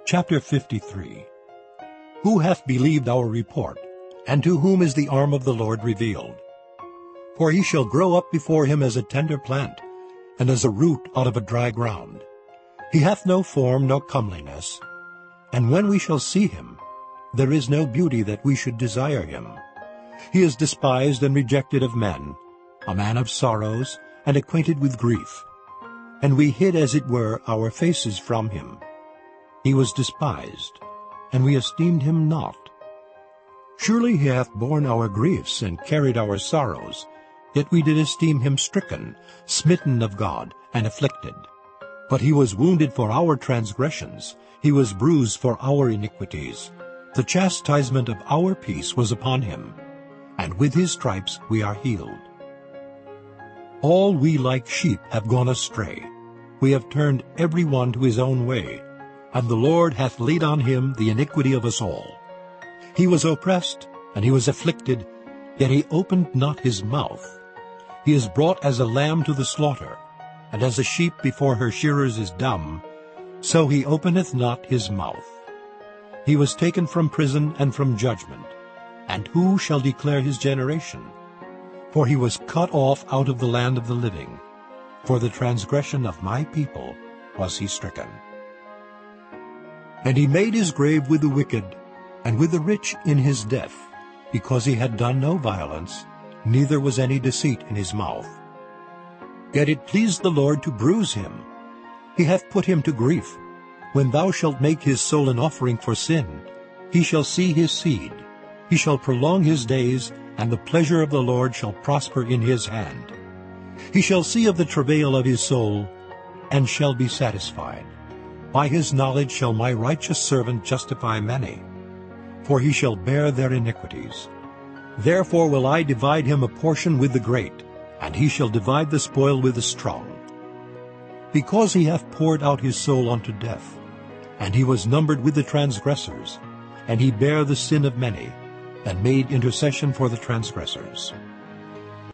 Chapter 53. Who hath believed our report, and to whom is the arm of the Lord revealed? For he shall grow up before him as a tender plant, and as a root out of a dry ground. He hath no form nor comeliness, and when we shall see him, there is no beauty that we should desire him. He is despised and rejected of men, a man of sorrows, and acquainted with grief. And we hid as it were our faces from him. He was despised, and we esteemed him not. Surely he hath borne our griefs and carried our sorrows, yet we did esteem him stricken, smitten of God, and afflicted. But he was wounded for our transgressions, he was bruised for our iniquities. The chastisement of our peace was upon him, and with his stripes we are healed. All we like sheep have gone astray. We have turned every one to his own way, and the Lord hath laid on him the iniquity of us all. He was oppressed, and he was afflicted, yet he opened not his mouth. He is brought as a lamb to the slaughter, and as a sheep before her shearers is dumb, so he openeth not his mouth. He was taken from prison and from judgment, and who shall declare his generation? For he was cut off out of the land of the living. For the transgression of my people was he stricken. And he made his grave with the wicked, and with the rich in his death, because he had done no violence, neither was any deceit in his mouth. Yet it pleased the Lord to bruise him. He hath put him to grief. When thou shalt make his soul an offering for sin, he shall see his seed. He shall prolong his days, and the pleasure of the Lord shall prosper in his hand. He shall see of the travail of his soul, and shall be satisfied. By his knowledge shall my righteous servant justify many, for he shall bear their iniquities. Therefore will I divide him a portion with the great, and he shall divide the spoil with the strong. Because he hath poured out his soul unto death, and he was numbered with the transgressors, and he bare the sin of many, and made intercession for the transgressors.